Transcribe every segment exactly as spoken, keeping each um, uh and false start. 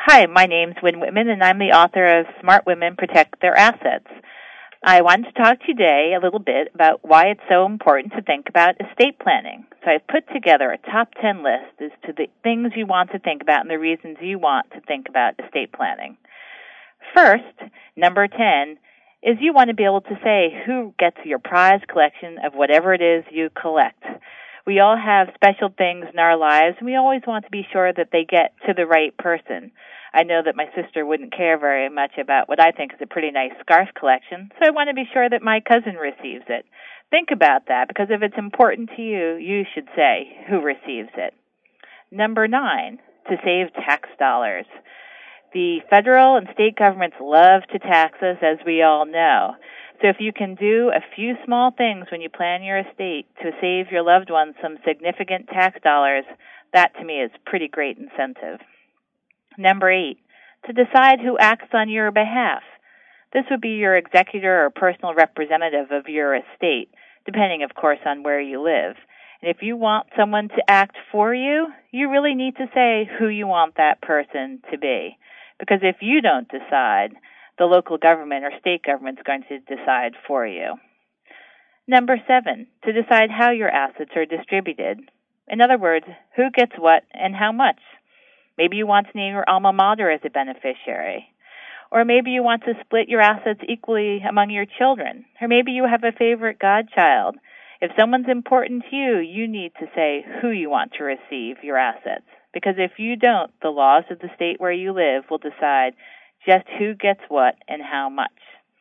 Hi, my name's Wynn Whitman, and I'm the author of Smart Women Protect Their Assets. I wanted to talk to you today a little bit about why it's so important to think about estate planning. So I've put together a top ten list as to the things you want to think about and the reasons you want to think about estate planning. First, number ten, is you want to be able to say who gets your prized collection of whatever it is you collect. We all have special things in our lives, and we always want to be sure that they get to the right person. I know that my sister wouldn't care very much about what I think is a pretty nice scarf collection, so I want to be sure that my cousin receives it. Think about that, because if it's important to you, you should say who receives it. Number nine, to save tax dollars. The federal and state governments love to tax us, as we all know. So if you can do a few small things when you plan your estate to save your loved ones some significant tax dollars, that to me is pretty great incentive. Number eight, to decide who acts on your behalf. This would be your executor or personal representative of your estate, depending, of course, on where you live. And if you want someone to act for you, you really need to say who you want that person to be. Because if you don't decide, the local government or state government is going to decide for you. Number seven, to decide how your assets are distributed. In other words, who gets what and how much. Maybe you want to name your alma mater as a beneficiary. Or maybe you want to split your assets equally among your children. Or maybe you have a favorite godchild. If someone's important to you, you need to say who you want to receive your assets. Because if you don't, the laws of the state where you live will decide just who gets what and how much.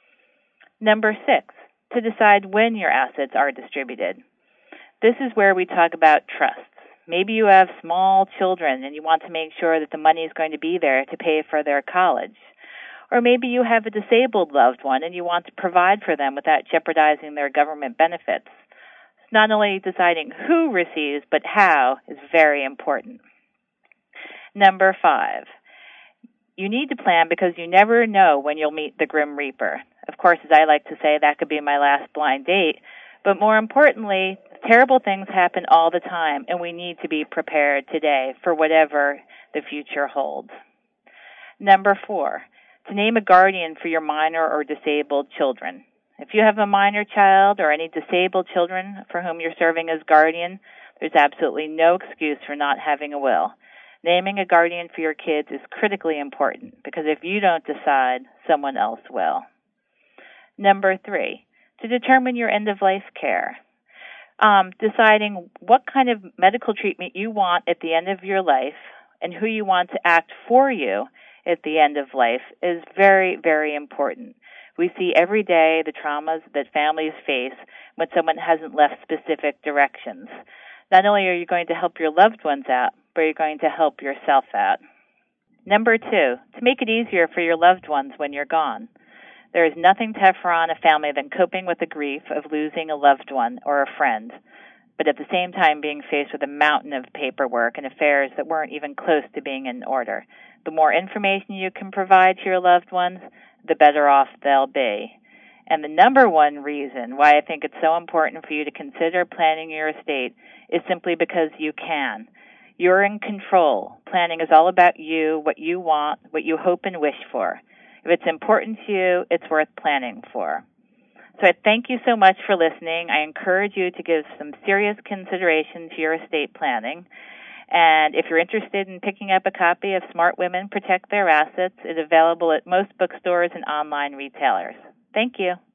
Number six, to decide when your assets are distributed. This is where we talk about trusts. Maybe you have small children and you want to make sure that the money is going to be there to pay for their college. Or maybe you have a disabled loved one and you want to provide for them without jeopardizing their government benefits. Not only deciding who receives, but how is very important. Number five, you need to plan because you never know when you'll meet the Grim Reaper. Of course, as I like to say, that could be my last blind date. But more importantly, terrible things happen all the time, and we need to be prepared today for whatever the future holds. Number four, to name a guardian for your minor or disabled children. If you have a minor child or any disabled children for whom you're serving as guardian, there's absolutely no excuse for not having a will. Naming a guardian for your kids is critically important because if you don't decide, someone else will. Number three, to determine your end-of-life care. Um, deciding what kind of medical treatment you want at the end of your life and who you want to act for you at the end of life is very, very important. We see every day the traumas that families face when someone hasn't left specific directions. Not only are you going to help your loved ones out, but you're going to help yourself out. Number two, to make it easier for your loved ones when you're gone. There is nothing tougher on a family than coping with the grief of losing a loved one or a friend, but at the same time being faced with a mountain of paperwork and affairs that weren't even close to being in order. The more information you can provide to your loved ones, the better off they'll be. And the number one reason why I think it's so important for you to consider planning your estate is simply because you can. You're in control. Planning is all about you, what you want, what you hope and wish for. If it's important to you, it's worth planning for. So I thank you so much for listening. I encourage you to give some serious consideration to your estate planning. And if you're interested in picking up a copy of Smart Women Protect Their Assets, it's available at most bookstores and online retailers. Thank you.